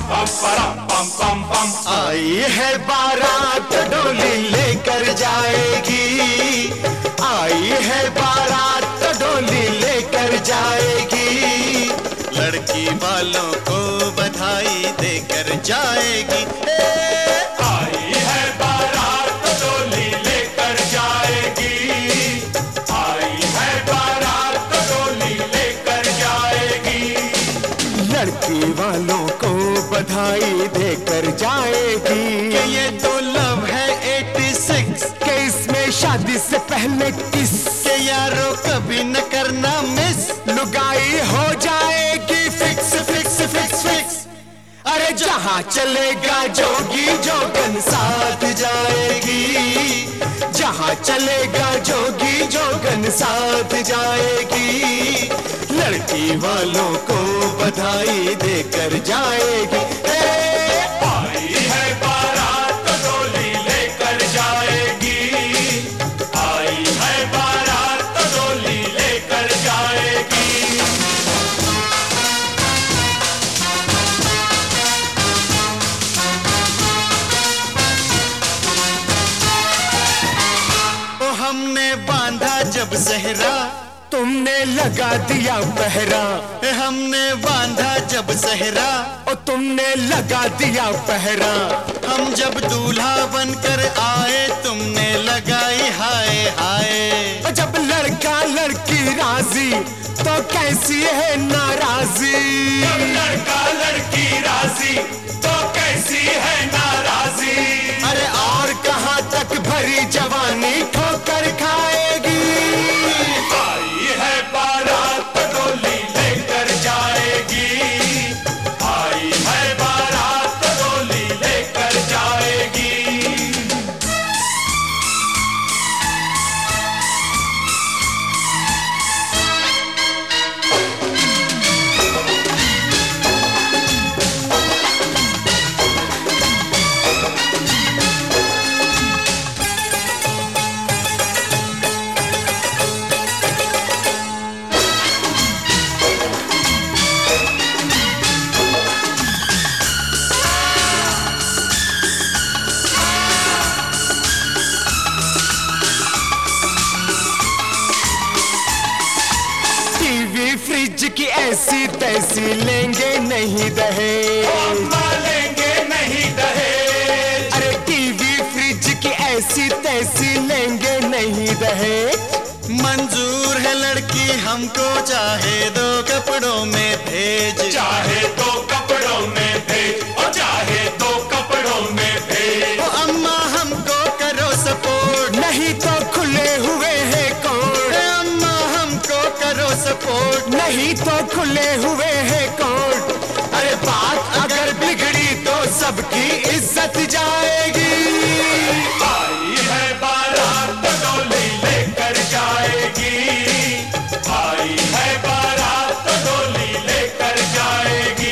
आई है बारात डोली लेकर जाएगी, आई है बारात डोली लेकर जाएगी, लड़की वालों को बधाई देकर जाएगी। आई है बारात डोली लेकर जाएगी, आई है बारात डोली लेकर जाएगी, लड़की वालों को बधाई देकर जाएगी। कि ये तो लव है 86, के इसमें शादी से पहले किस, के यारों कभी न करना मिस, लुगाई हो जाएगी फिक्स फिक्स फिक्स फिक्स। अरे जहाँ चलेगा जोगी जोगन साथ जाएगी, जहाँ चलेगा जोगी जोगन साथ जाएगी, लड़की वालों को बधाई देकर जाएगी। आई है बारात डोली लेकर जाएगी, आई है बारात डोली लेकर जाएगी। ओ हमने बांधा जब सहरा, तुमने लगा दिया पहरा, हमने बांधा जब सहरा, और तुमने लगा दिया पहरा, हम जब दूल्हा बनकर आए तुमने लगाई हाय हाय। और जब लड़का लड़की राजी तो कैसी है नाराजी, जब लड़का लड़की राजी तो कैसी है नाराजी। अरे और कहाँ तक भरी जवानी ठोकर खाएगी। आई है बारात डोली लेकर जाएगी, आई है बारात डोली लेकर जाएगी। फ्रिज की ऐसी तैसी लेंगे नहीं दहेज, लेंगे नहीं दहेज। अरे टीवी फ्रिज की ऐसी तैसी लेंगे नहीं दहेज। मंजूर है लड़की हमको चाहे दो कपड़ों में भेज, चाहे दो कपड़ों में भेज, और चाहे दो कपड़ों में भेज। ओ अम्मा हमको करो सपोर्ट, नहीं तो खुले हुए हैं कोर्ट, अम्मा हमको करो सपोर्ट, नहीं तो खुले हुए हैं कोर्ट। अरे बात अगर बिगड़ी तो सबकी इज्जत जाएगी। आई है बारात डोली लेकर जाएगी, आई है बारात डोली लेकर जाएगी।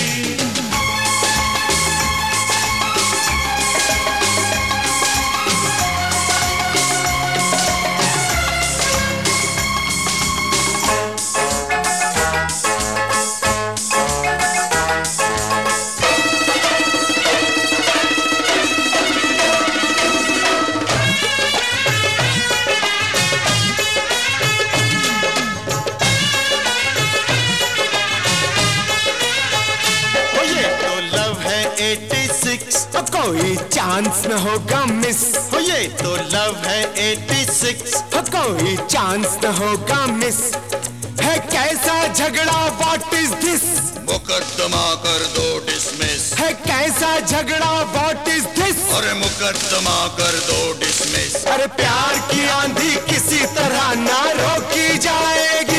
तो कोई चांस न होगा मिस, हो ये तो लव है 86, हो कोई चांस न होगा मिस। है कैसा झगड़ा व्हाट इज दिस, मुकदमा कर दो डिसमिस, है कैसा झगड़ा व्हाट इज दिस। अरे मुकदमा कर दो डिसमिस। अरे प्यार की आंधी किसी तरह ना रोकी जाएगी।